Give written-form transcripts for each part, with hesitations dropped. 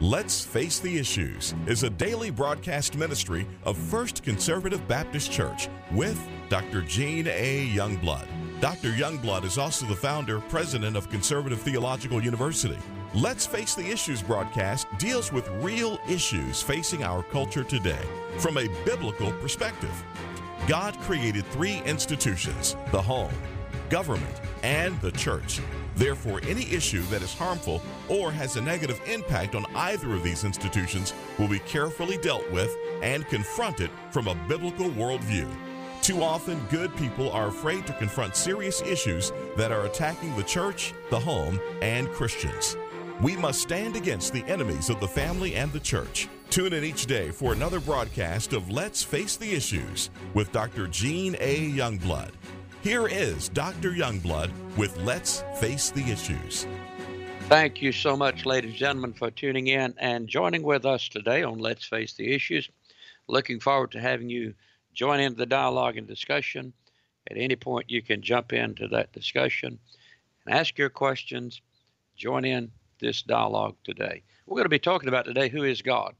Let's Face the Issues is a daily broadcast ministry of First Conservative Baptist Church with Dr. Gene A. Youngblood. Dr. Youngblood is also the founder, president of Conservative Theological University. Let's Face the Issues broadcast deals with real issues facing our culture today from a biblical perspective. God created three institutions: the home, government, and the church. Therefore, any issue that is harmful or has a negative impact on either of these institutions will be carefully dealt with and confronted from a biblical worldview. Too often, good people are afraid to confront serious issues that are attacking the church, the home, and Christians. We must stand against the enemies of the family and the church. Tune in each day for another broadcast of Let's Face the Issues with Dr. Gene A. Youngblood. Here is Dr. Youngblood with Let's Face the Issues. Thank you so much, ladies and gentlemen, for tuning in and joining with us today on Let's Face the Issues. Looking forward to having you join into the dialogue and discussion. At any point, you can jump into that discussion and ask your questions. Join in this dialogue today. We're going to be talking about today, who is God?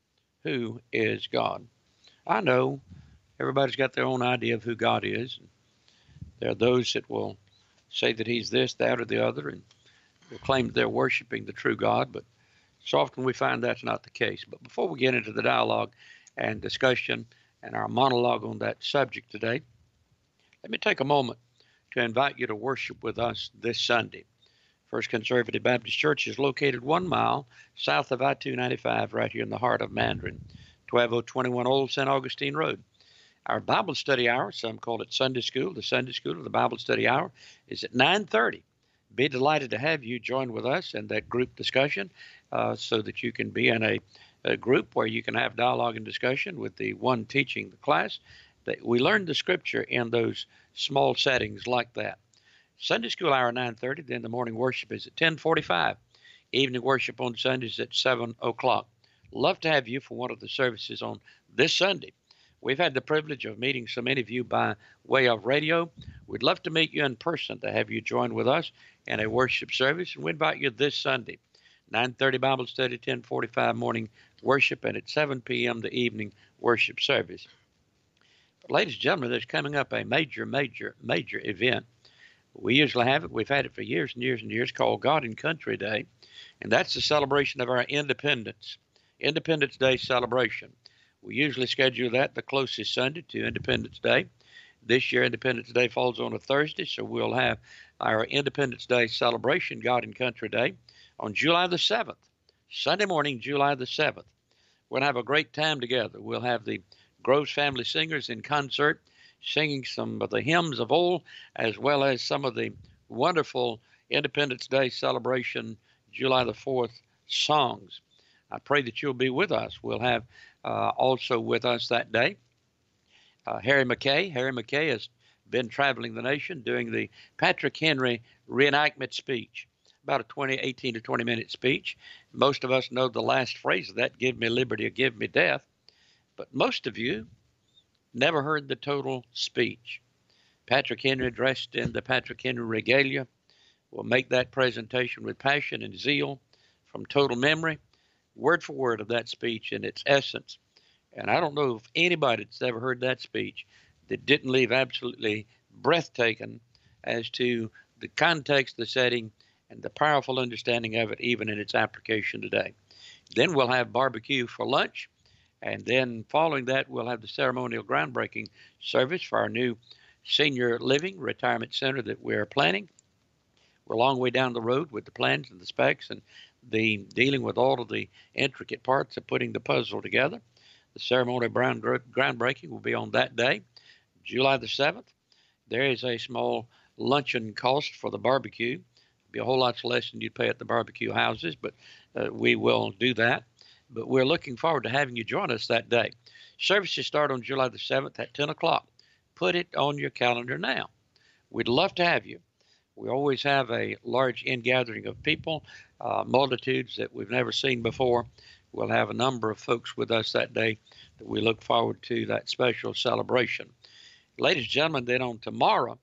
Who is God? I know everybody's got their own idea of who God is. There are those that will say that he's this, that, or the other, and will claim they're worshiping the true God, but so often we find that's not the case. But before we get into the dialogue and discussion and our monologue on that subject today, let me take a moment to invite you to worship with us this Sunday. First Conservative Baptist Church is located 1 mile south of I-295 right here in the heart of Mandarin, 12021 Old St. Augustine Road. Our Bible study hour, some call it Sunday School, the Sunday School of the Bible study hour, is at 9:30. Be delighted to have you join with us in that group discussion so that you can be in a group where you can have dialogue and discussion with the one teaching the class. That we learn the Scripture in those small settings like that. Sunday School hour 9:30, then the morning worship is at 10:45. Evening worship on Sundays at 7 o'clock. Love to have you for one of the services on this Sunday. We've had the privilege of meeting so many of you by way of radio. We'd love to meet you in person, to have you join with us in a worship service. And we invite you this Sunday, 9:30 Bible study, 10:45 morning worship, and at 7 p.m. the evening worship service. But ladies and gentlemen, there's coming up a major event. We usually have it. We've had it for years and years and years, called God and Country Day. And that's the celebration of our Independence Day celebration. We usually schedule that the closest Sunday to Independence Day. This year, Independence Day falls on a Thursday, so we'll have our Independence Day celebration, God and Country Day, on July the 7th, Sunday morning, July the 7th. We're going to have a great time together. We'll have the Groves Family Singers in concert, singing some of the hymns of old, as well as some of the wonderful Independence Day celebration, July the 4th songs. I pray that you'll be with us. We'll have also with us that day Harry McKay. Harry McKay has been traveling the nation doing the Patrick Henry reenactment speech, about a 18 to 20 minute speech. Most of us know the last phrase of that, "Give me liberty or give me death." But most of you never heard the total speech. Patrick Henry, dressed in the Patrick Henry regalia, will make that presentation with passion and zeal from total memory, word for word of that speech in its essence. And I don't know if anybody that's ever heard that speech that didn't leave absolutely breathtaking as to the context, the setting, and the powerful understanding of it, even in its application today. Then we'll have barbecue for lunch. And then following that, we'll have the ceremonial groundbreaking service for our new senior living retirement center that we're planning. We're a long way down the road with the plans and the specs and the dealing with all of the intricate parts of putting the puzzle together. The ceremonial groundbreaking will be on that day, July the 7th. There is a small luncheon cost for the barbecue. It'll be a whole lot less than you'd pay at the barbecue houses, but we will do that. But we're looking forward to having you join us that day. Services start on July the 7th at 10 o'clock. Put it on your calendar now. We'd love to have you. We always have a large ingathering of people, multitudes that we've never seen before. We'll have a number of folks with us that day that we look forward to that special celebration. Ladies and gentlemen, then on tomorrow,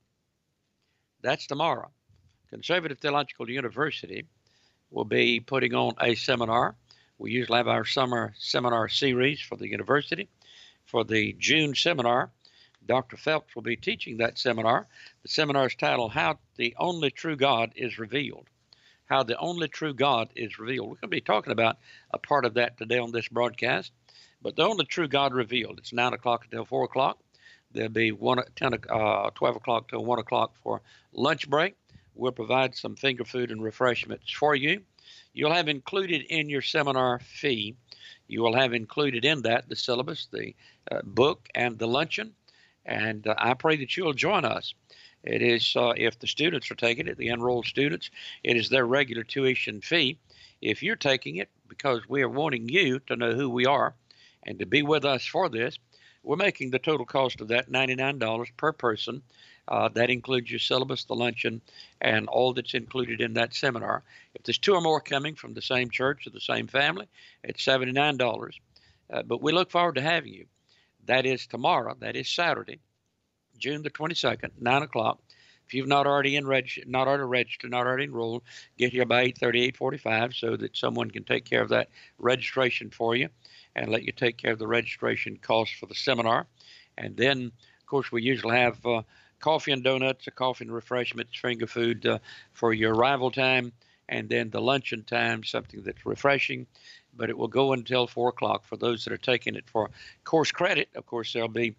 that's tomorrow, Conservative Theological University will be putting on a seminar We usually have our summer seminar series for the university. For the June seminar, Dr. Phelps will be teaching that seminar. The seminar is titled, How the Only True God is Revealed. How the Only True God is Revealed. We're going to be talking about a part of that today on this broadcast. But the only true God revealed. It's 9 o'clock until 4 o'clock. There'll be 12 o'clock till 1 o'clock for lunch break. We'll provide some finger food and refreshments for you. You'll have included in your seminar fee, you will have included in that the syllabus, the book, and the luncheon. And I pray that you'll join us. It is, if the students are taking it, the enrolled students, it is their regular tuition fee. If you're taking it, because we are wanting you to know who we are and to be with us for this, we're making the total cost of that $99 per person. That includes your syllabus, the luncheon, and all that's included in that seminar. If there's two or more coming from the same church or the same family, it's $79. But we look forward to having you. That is tomorrow. That is Saturday, June the 22nd, 9 o'clock. If you've not already registered, not already enrolled, get here by 8:30, 8:45 so that someone can take care of that registration for you and let you take care of the registration costs for the seminar. And then, of course, we usually have coffee and donuts, coffee and refreshments, finger food for your arrival time, and then the luncheon time, something that's refreshing. But it will go until 4 o'clock for those that are taking it for course credit. Of course, there'll be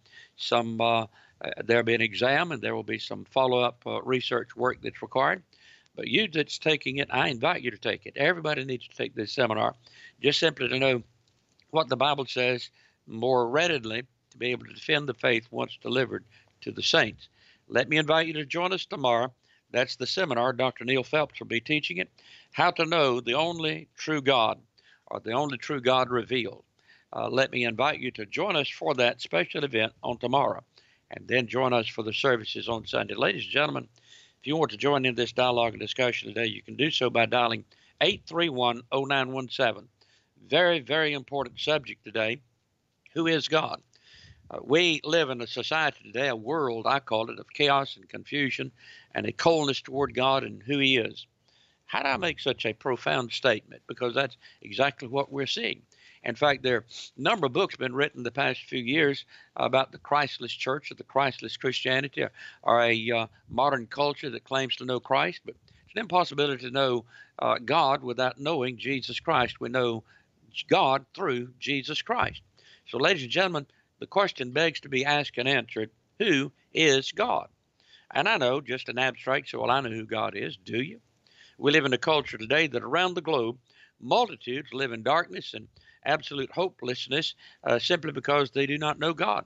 an exam, and there will be some follow-up research work that's required. But you that's taking it, I invite you to take it. Everybody needs to take this seminar, just simply to know what the Bible says more readily, to be able to defend the faith once delivered to the saints. Let me invite you to join us tomorrow. That's the seminar. Dr. Neil Phelps will be teaching it, How to Know the Only True God, or the Only True God Revealed. Let me invite you to join us for that special event on tomorrow, and then join us for the services on Sunday. Ladies and gentlemen, if you want to join in this dialogue and discussion today, you can do so by dialing 831-0917. Very, very important subject today. Who is God? We live in a society today, a world, I call it, of chaos and confusion and a coldness toward God and who he is. How do I make such a profound statement? Because that's exactly what we're seeing. In fact, there are a number of books been written the past few years about the Christless church or the Christless Christianity, or a modern culture that claims to know Christ. But it's an impossibility to know God without knowing Jesus Christ. We know God through Jesus Christ. So, ladies and gentlemen, the question begs to be asked and answered, who is God? And I know, just an abstract, so well, I know who God is. Do you? We live in a culture today that around the globe, multitudes live in darkness and absolute hopelessness simply because they do not know God.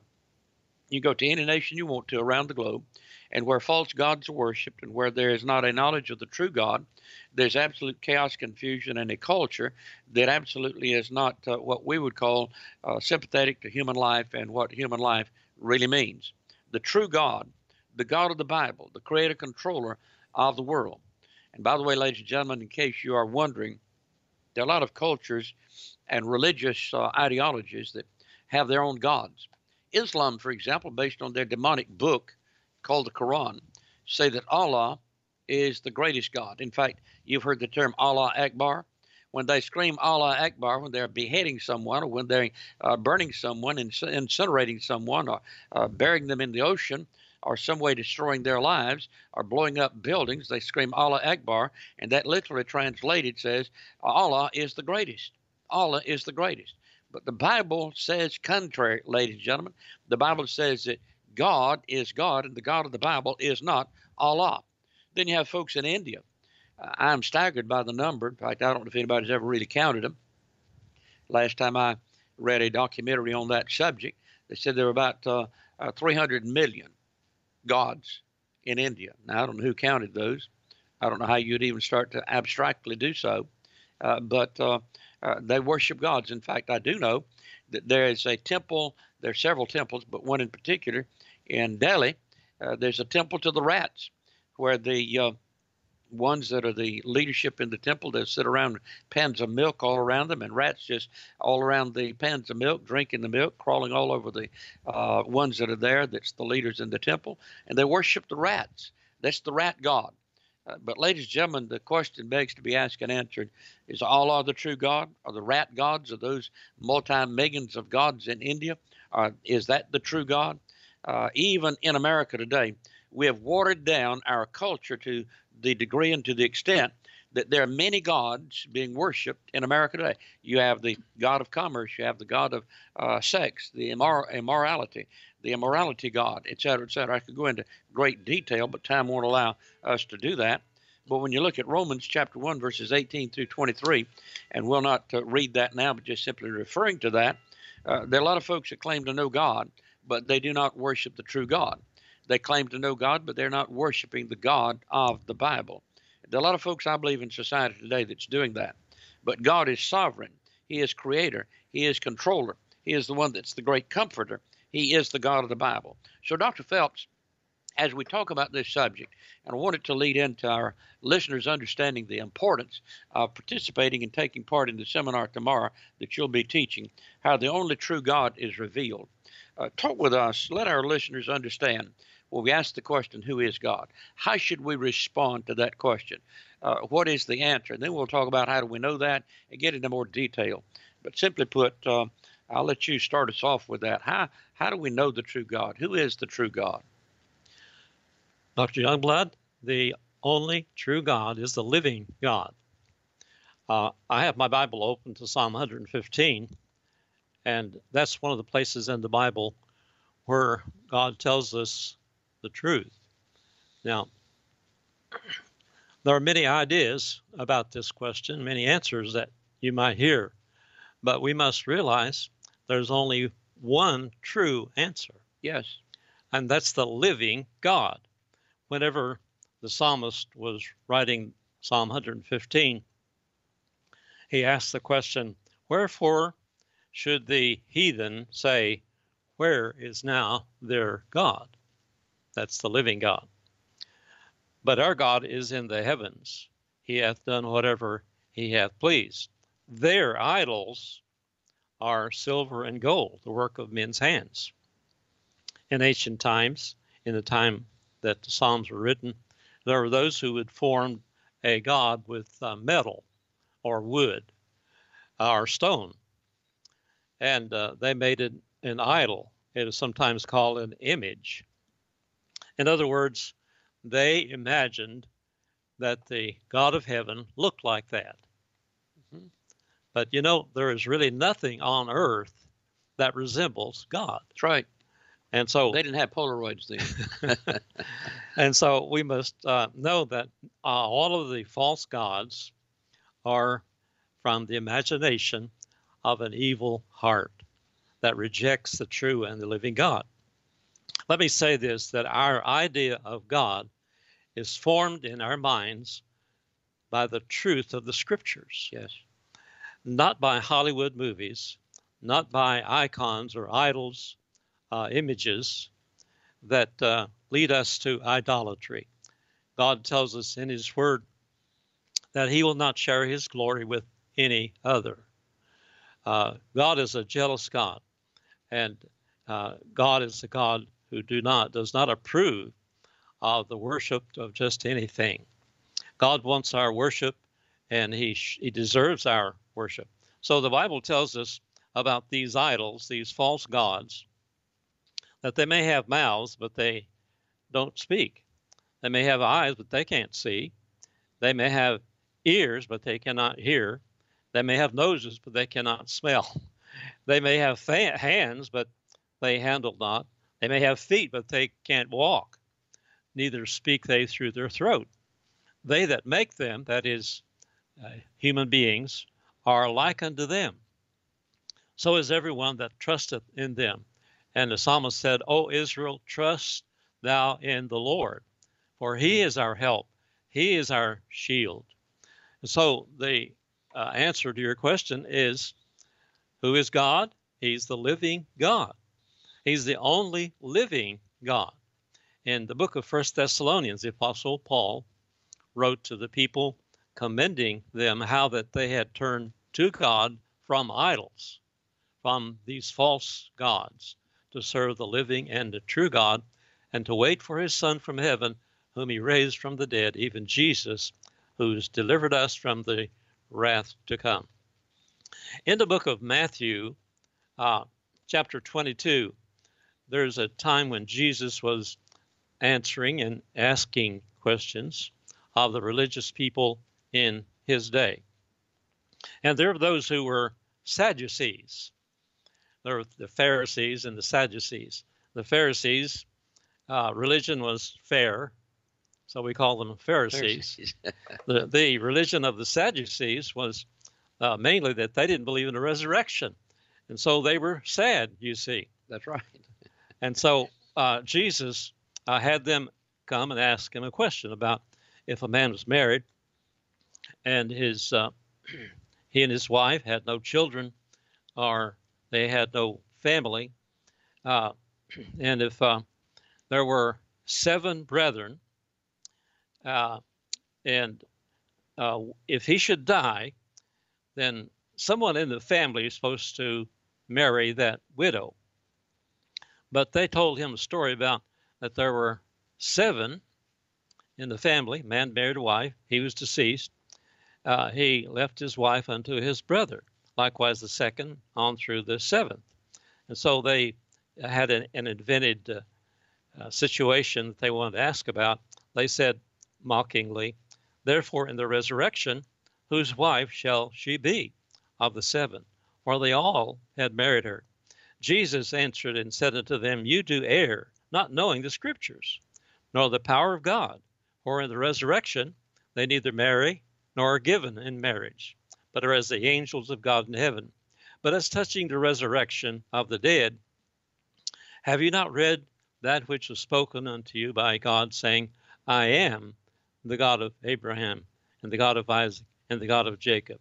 You go to any nation you want to around the globe, and where false gods are worshipped and where there is not a knowledge of the true God, there's absolute chaos, confusion, and a culture that absolutely is not what we would call sympathetic to human life and what human life really means. The true God, the God of the Bible, the creator, controller of the world. And by the way, ladies and gentlemen, in case you are wondering, there are a lot of cultures and religious ideologies that have their own gods. Islam, for example, based on their demonic book called the Quran, say that Allah is the greatest God. In fact, you've heard the term Allah Akbar. When they scream Allah Akbar, when they're beheading someone, or when they're burning someone, incinerating someone, or burying them in the ocean, or some way destroying their lives, or blowing up buildings, they scream Allah Akbar, and that literally translated says, Allah is the greatest. Allah is the greatest. But the Bible says contrary, ladies and gentlemen. The Bible says that God is God, and the God of the Bible is not Allah. Then you have folks in India. I'm staggered by the number. In fact, I don't know if anybody's ever really counted them. Last time I read a documentary on that subject, they said there were about 300 million gods in India. Now, I don't know who counted those. I don't know how you'd even start to abstractly do so. But they worship gods. In fact, I do know that there is a temple. There are several temples, but one in particular in Delhi. There's a temple to the rats, where the ones that are the leadership in the temple, they sit around pans of milk all around them, and rats just all around the pans of milk, drinking the milk, crawling all over the ones that are there. That's the leaders in the temple, and they worship the rats. That's the rat god. But ladies and gentlemen, the question begs to be asked and answered: Is Allah the true God? Are the rat gods, of those multi-millions of gods in India, is that the true God? Even in America today, we have watered down our culture to the degree and to the extent that there are many gods being worshipped in America today. You have the god of commerce, you have the god of sex, the immorality, the immorality god, et cetera, et cetera. I could go into great detail, but time won't allow us to do that. But when you look at Romans chapter 1, verses 18 through 23, and we'll not read that now, but just simply referring to that, there are a lot of folks that claim to know God, but they do not worship the true God. They claim to know God, but they're not worshiping the God of the Bible. There are a lot of folks, I believe, in society today that's doing that. But God is sovereign. He is creator. He is controller. He is the one that's the great comforter. He is the God of the Bible. So, Dr. Phelps, as we talk about this subject, and I want it to lead into our listeners understanding the importance of participating and taking part in the seminar tomorrow that you'll be teaching, how the only true God is revealed. Talk with us. Let our listeners understand. Well, we ask the question, who is God? How should we respond to that question? What is the answer? And then we'll talk about how do we know that and get into more detail. But simply put, I'll let you start us off with that. How do we know the true God? Who is the true God? Dr. Youngblood, the only true God is the living God. I have my Bible open to Psalm 115, and that's one of the places in the Bible where God tells us the truth. Now, there are many ideas about this question, many answers that you might hear, but we must realize there's only one true answer. Yes. And that's the living God. Whenever the psalmist was writing Psalm 115, he asked the question, wherefore should the heathen say, where is now their God? That's the living God. But our God is in the heavens. He hath done whatever he hath pleased. Their idols are silver and gold, the work of men's hands. In ancient times, in the time that the Psalms were written, there were those who had formed a god with metal or wood or stone, and they made it an idol. It is sometimes called an image. In other words, they imagined that the God of heaven looked like that. Mm-hmm. But you know, there is really nothing on earth that resembles God. That's right. And so they didn't have Polaroids then. And so we must know that all of the false gods are from the imagination of an evil heart that rejects the true and the living God. Let me say this, that our idea of God is formed in our minds by the truth of the Scriptures. Yes. Not by Hollywood movies, not by icons or idols, images that lead us to idolatry. God tells us in his word that he will not share his glory with any other. God is a jealous God, and God is a God who does not approve of the worship of just anything. God wants our worship, and he deserves our worship. So the Bible tells us about these idols, these false gods, that they may have mouths, but they don't speak. They may have eyes, but they can't see. They may have ears, but they cannot hear. They may have noses, but they cannot smell. They may have hands, but they handle not. They may have feet, but they can't walk. Neither speak they through their throat. They that make them, that is, human beings, are like unto them. So is everyone that trusteth in them. And the psalmist said, O Israel, trust thou in the Lord, for he is our help. He is our shield. And so the answer to your question is, who is God? He's the living God. He's the only living God. In the book of 1 Thessalonians, the Apostle Paul wrote to the people commending them how that they had turned to God from idols, from these false gods, to serve the living and the true God, and to wait for his Son from heaven, whom he raised from the dead, even Jesus, who's delivered us from the wrath to come. In the book of Matthew, chapter 22, there's a time when Jesus was answering and asking questions of the religious people in his day. And there were those who were Sadducees. There were the Pharisees and the Sadducees. The Pharisees, religion was fair, so we call them Pharisees. The religion of the Sadducees was mainly that they didn't believe in the resurrection. And so they were sad, you see. That's right. And so Jesus had them come and ask him a question about if a man was married and he and his wife had no children or they had no family, and if there were 7 brethren, and if he should die, then someone in the family is supposed to marry that widow. But they told him a story about that there were 7 in the family. Man married a wife. He was deceased. He left his wife unto his brother. Likewise, the second on through the 7th. And so they had an invented situation that they wanted to ask about. They said mockingly, "Therefore, in the resurrection, whose wife shall she be of the 7? For they all had married her." Jesus answered and said unto them, "You do err, not knowing the Scriptures, nor the power of God. For in the resurrection they neither marry nor are given in marriage, but are as the angels of God in heaven. But as touching the resurrection of the dead, have you not read that which was spoken unto you by God, saying, I am the God of Abraham, and the God of Isaac, and the God of Jacob?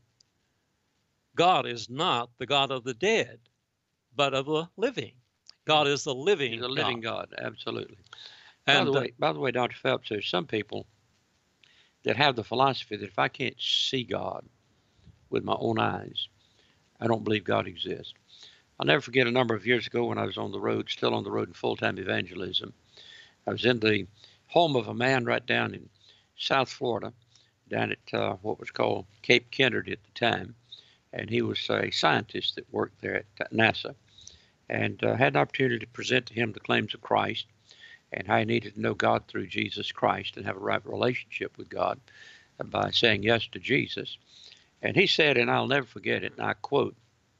God is not the God of the dead, but of the living. God is the living He's a living God, absolutely. And by the way, Dr. Phelps, there's some people that have the philosophy that if I can't see God with my own eyes, I don't believe God exists. I'll never forget a number of years ago when I was on the road, still on the road in full-time evangelism. I was in the home of a man right down in South Florida, down at what was called Cape Kennedy at the time. And he was a scientist that worked there at NASA, and had an opportunity to present to him the claims of Christ and how he needed to know God through Jesus Christ and have a right relationship with God by saying yes to Jesus. And he said, and I'll never forget it, and I quote,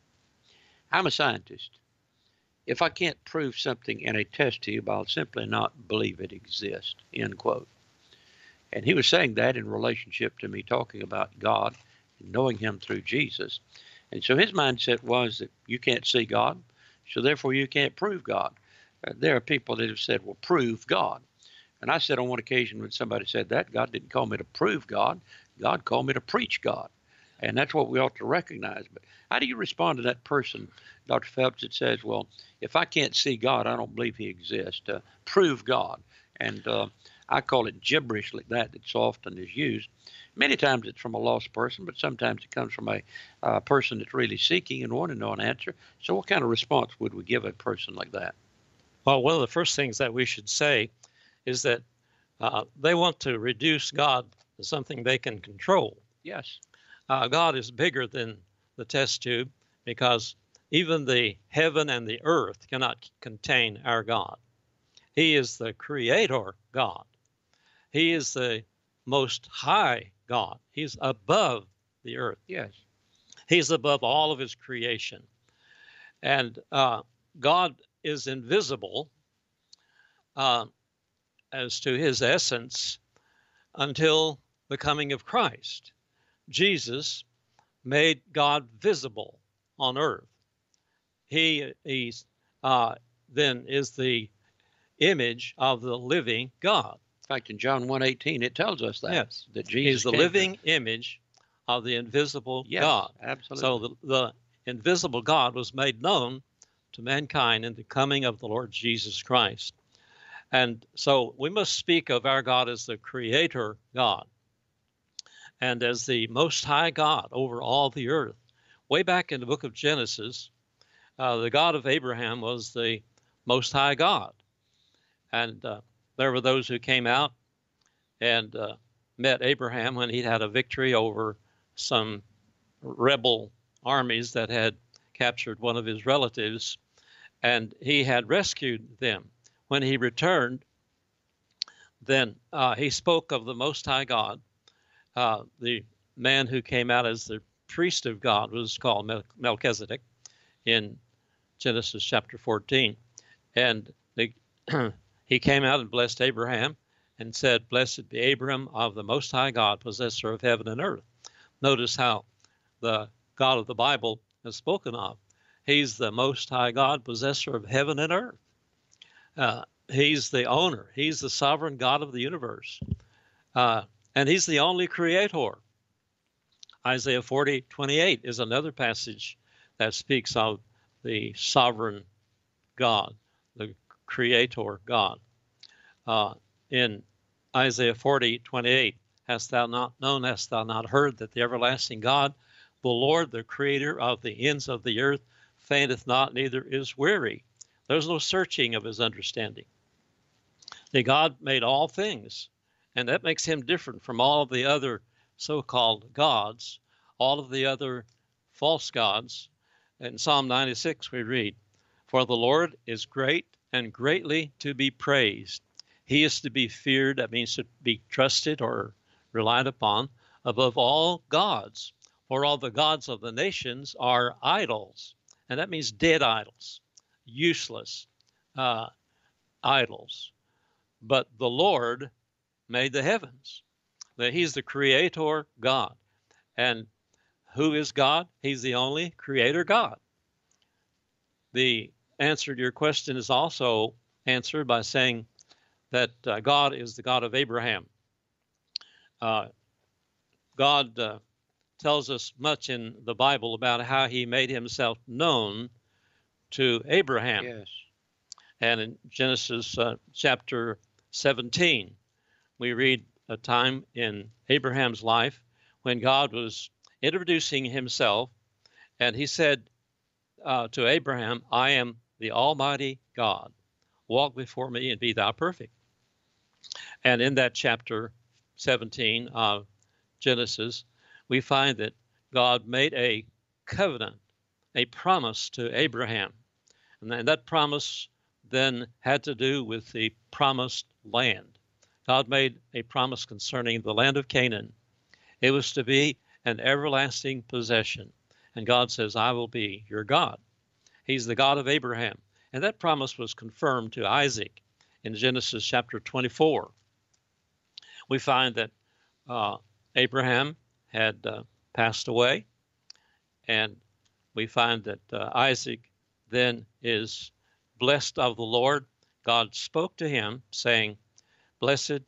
"I'm a scientist. If I can't prove something in a test tube, I'll simply not believe it exists," end quote. And he was saying that in relationship to me talking about God and knowing him through Jesus. And so his mindset was that you can't see God, so therefore you can't prove God. There are people that have said, well, prove God. And I said on one occasion when somebody said that, God didn't call me to prove God. God called me to preach God. And that's what we ought to recognize. But how do you respond to that person, Dr. Phelps, that says, well, if I can't see God, I don't believe he exists. Prove God. And I call it gibberish like that so often is used. Many times it's from a lost person, but sometimes it comes from a person that's really seeking and wanting to know an answer. So what kind of response would we give a person like that? Well, one of the first things that we should say is that they want to reduce God to something they can control. Yes. God is bigger than the test tube because even the heaven and the earth cannot contain our God. He is the creator God. He is the most high God. He's above the earth. Yes. He's above all of his creation. And God is invisible as to his essence until the coming of Christ. Jesus made God visible on earth. He then is the image of the living God. In fact, in John 1:18, it tells us that. Yes. That Jesus He's the living image of the invisible God. Absolutely. So the invisible God was made known to mankind in the coming of the Lord Jesus Christ. And so we must speak of our God as the creator God and as the most high God over all the earth. Way back in the book of Genesis, the God of Abraham was the most high God. And there were those who came out and met Abraham when he had a victory over some rebel armies that had captured one of his relatives, and he had rescued them. When he returned, then he spoke of the Most High God. The man who came out as the priest of God was called Melchizedek in Genesis chapter 14. And he came out and blessed Abraham and said, "Blessed be Abram of the Most High God, possessor of heaven and earth." Notice how the God of the Bible is spoken of. He's the Most High God, possessor of heaven and earth. He's the owner. He's the sovereign God of the universe. And he's the only creator. Isaiah 40:28 is another passage that speaks of the sovereign God, the creator God. In Isaiah 40:28, hast thou not known, hast thou not heard, that the everlasting God, the Lord, the creator of the ends of the earth, fainteth not, neither is weary. There's no searching of his understanding. The God made all things, and that makes him different from all of the other so-called gods, all of the other false gods. In Psalm 96 we read, "For the Lord is great and greatly to be praised. He is to be feared," that means to be trusted or relied upon, "above all gods. For all the gods of the nations are idols." And that means dead idols, useless idols. But the Lord made the heavens. He's the creator God. And who is God? He's the only creator God. The answer to your question is also answered by saying that God is the God of Abraham. God tells us much in the Bible about how he made himself known to Abraham. Yes. And in Genesis chapter 17, we read a time in Abraham's life when God was introducing himself, and he said to Abraham, "I am the Almighty God. Walk before me and be thou perfect." And in that chapter 17 of Genesis, we find that God made a covenant, a promise to Abraham. And that promise then had to do with the promised land. God made a promise concerning the land of Canaan. It was to be an everlasting possession. And God says, "I will be your God." He's the God of Abraham. And that promise was confirmed to Isaac in Genesis chapter 24. We find that Abraham had passed away, and we find that Isaac then is blessed of the Lord. God spoke to him saying, "Blessed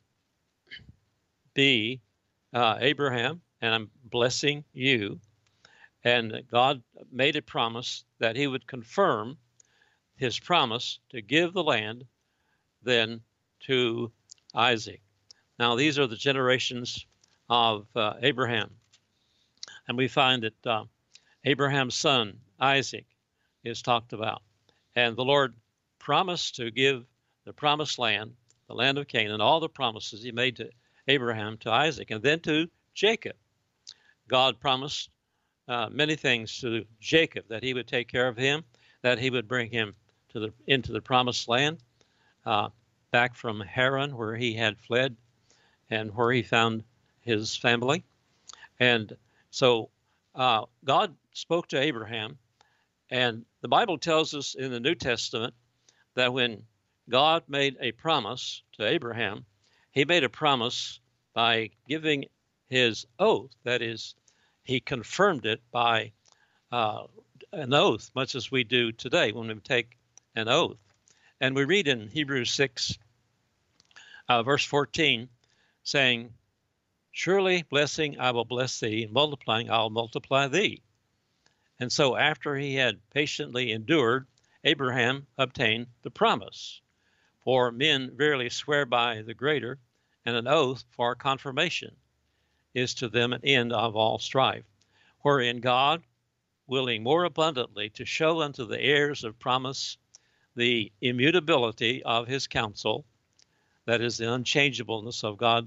be Abraham, and I'm blessing you." And God made a promise that he would confirm his promise to give the land then to Isaac. Now, these are the generations of Abraham. And we find that Abraham's son, Isaac, is talked about. And the Lord promised to give the promised land, the land of Canaan, all the promises he made to Abraham, to Isaac, and then to Jacob. God promised many things to Jacob, that he would take care of him, that he would bring him into the promised land, back from Haran, where he had fled and where he found his family. And so God spoke to Abraham, and the Bible tells us in the New Testament that when God made a promise to Abraham, he made a promise by giving his oath. That is, he confirmed it by an oath, much as we do today when we take an oath. And we read in Hebrews 6, verse 14, saying, "Surely blessing I will bless thee, and multiplying I will multiply thee." And so after he had patiently endured, Abraham obtained the promise. For men verily swear by the greater, and an oath for confirmation is to them an end of all strife, wherein God, willing more abundantly to show unto the heirs of promise the immutability of his counsel, that is, the unchangeableness of God's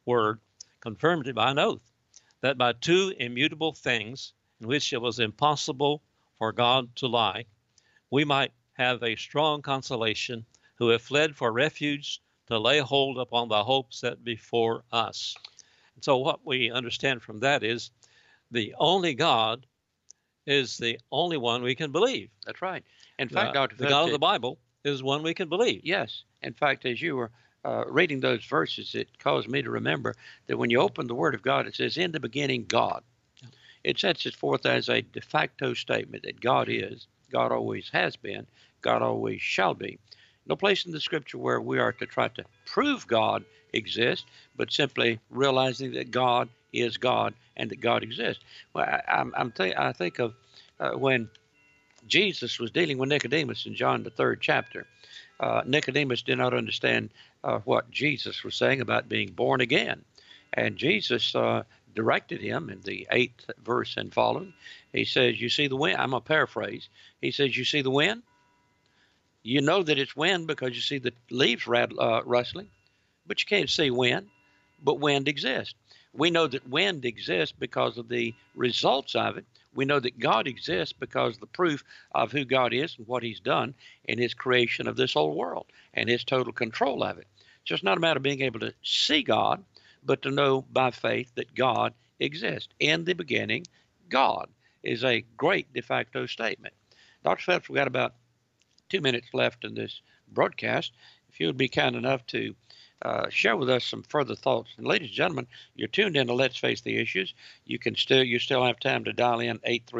word confirmed it by an oath, that by two immutable things in which it was impossible for God to lie, we might have a strong consolation who have fled for refuge to lay hold upon the hope set before us. And so what we understand from that is the only God is the only one we can believe. That's right. In fact, Dr. The God of the Bible is one we can believe. Yes. In fact, as you were reading those verses, it caused me to remember that when you open the Word of God, it says, in the beginning, God. Yeah. It sets it forth as a de facto statement that God is, God always has been, God always shall be. No place in the Scripture where we are to try to prove God exists, but simply realizing that God is God and that God exists. Well, I think of when Jesus was dealing with Nicodemus in John the 3rd chapter. Nicodemus did not understand what Jesus was saying about being born again. And Jesus directed him in the 8th verse and following. He says, you see the wind? I'm going to paraphrase. He says, you see the wind? You know that it's wind because you see the leaves rustling, but you can't see wind, but wind exists. We know that wind exists because of the results of it. We know that God exists because of the proof of who God is and what he's done in his creation of this whole world and his total control of it. It's just not a matter of being able to see God, but to know by faith that God exists. In the beginning, God is a great de facto statement. Dr. Phelps, we've got about 2 minutes left in this broadcast. If you would be kind enough to share with us some further thoughts. And ladies and gentlemen, you're tuned in to Let's Face the Issues. You still have time to dial in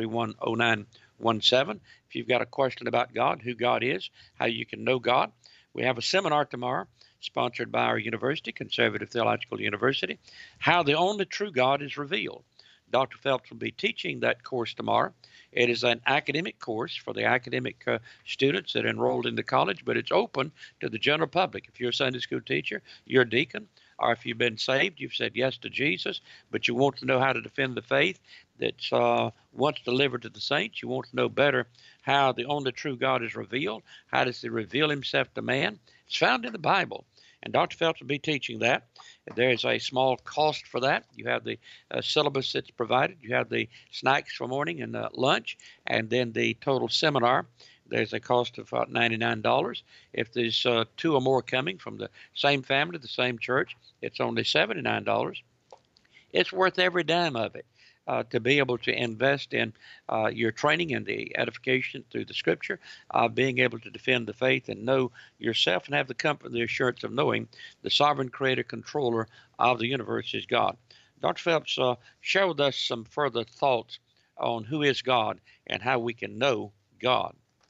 831-0917. If you've got a question about God, who God is, how you can know God. We have a seminar tomorrow sponsored by our university, Conservative Theological University, How the Only True God is Revealed. Dr. Phelps will be teaching that course tomorrow. It is an academic course for the academic students that are enrolled in the college, but it's open to the general public. If you're a Sunday school teacher, you're a deacon, or if you've been saved, you've said yes to Jesus, but you want to know how to defend the faith that's once delivered to the saints. You want to know better how the only true God is revealed. How does he reveal himself to man? It's found in the Bible. And Dr. Phelps will be teaching that. There is a small cost for that. You have the syllabus that's provided. You have the snacks for morning and lunch, and then the total seminar. There's a cost of about $99. If there's two or more coming from the same family, the same church, it's only $79. It's worth every dime of it. To be able to invest in your training and the edification through the Scripture, being able to defend the faith and know yourself and have the comfort and the assurance of knowing the sovereign creator, controller of the universe is God. Dr. Phelps, share with us some further thoughts on who is God and how we can know God.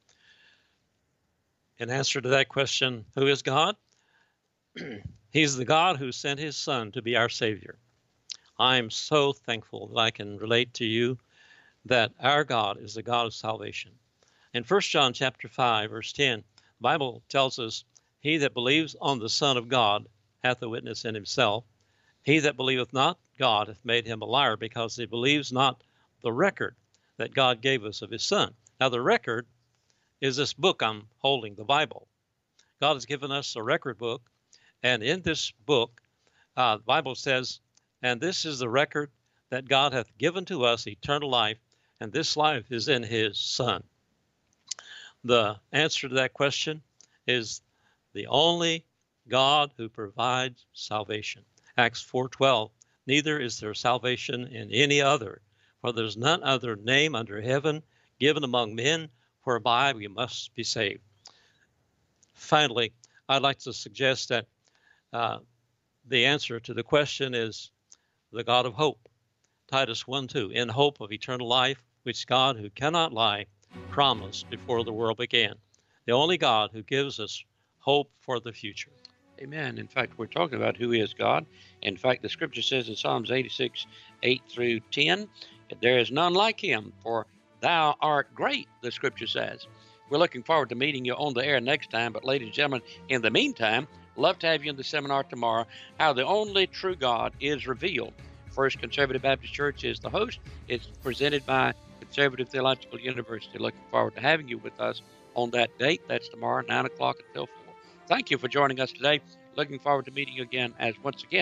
In answer to that question, who is God? He's the God who sent his Son to be our Savior. I'm so thankful that I can relate to you that our God is the God of salvation. In 1 John chapter 5, verse 10, the Bible tells us, he that believes on the Son of God hath a witness in himself. He that believeth not God hath made him a liar, because he believes not the record that God gave us of his Son. Now the record is this book I'm holding, the Bible. God has given us a record book, and in this book, the Bible says, and this is the record that God hath given to us, eternal life, and this life is in his Son. The answer to that question is the only God who provides salvation. Acts 4:12, neither is there salvation in any other, for there's none other name under heaven given among men whereby we must be saved. Finally, I'd like to suggest that the answer to the question is the God of hope. Titus 1:2, in hope of eternal life, which God, who cannot lie, promised before the world began. The only God who gives us hope for the future. Amen. In fact, we're talking about who is God. In fact, the Scripture says in Psalms 86, 8 through 10, there is none like him, for thou art great, the Scripture says. We're looking forward to meeting you on the air next time. But ladies and gentlemen, in the meantime, love to have you in the seminar tomorrow, How the Only True God is Revealed. First Conservative Baptist Church is the host. It's presented by Conservative Theological University. Looking forward to having you with us on that date. That's tomorrow, 9 o'clock until 4. Thank you for joining us today. Looking forward to meeting you again as once again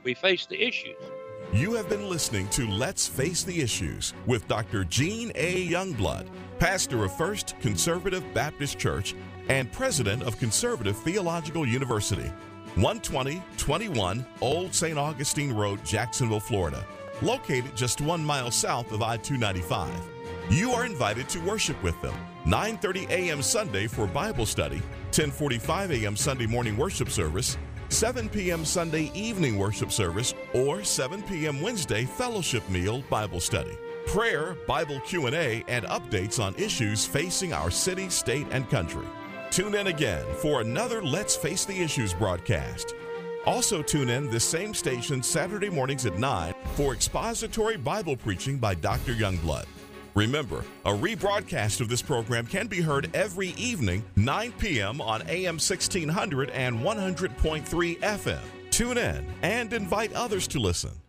we face the issues. You have been listening to Let's Face the Issues with Dr. Gene A. Youngblood, pastor of First Conservative Baptist Church and president of Conservative Theological University, 12021 Old St. Augustine Road, Jacksonville, Florida, located just 1 mile south of I-295. You are invited to worship with them 9:30 a.m. Sunday for Bible study, 10:45 a.m. Sunday morning worship service, 7 p.m. Sunday evening worship service, or 7 p.m. Wednesday fellowship meal Bible study, prayer, Bible Q&A, and updates on issues facing our city, state, and country. Tune in again for another Let's Face the Issues broadcast. Also tune in this same station Saturday mornings at 9 for expository Bible preaching by Dr. Youngblood. Remember, a rebroadcast of this program can be heard every evening, 9 p.m. on AM 1600 and 100.3 FM. Tune in and invite others to listen.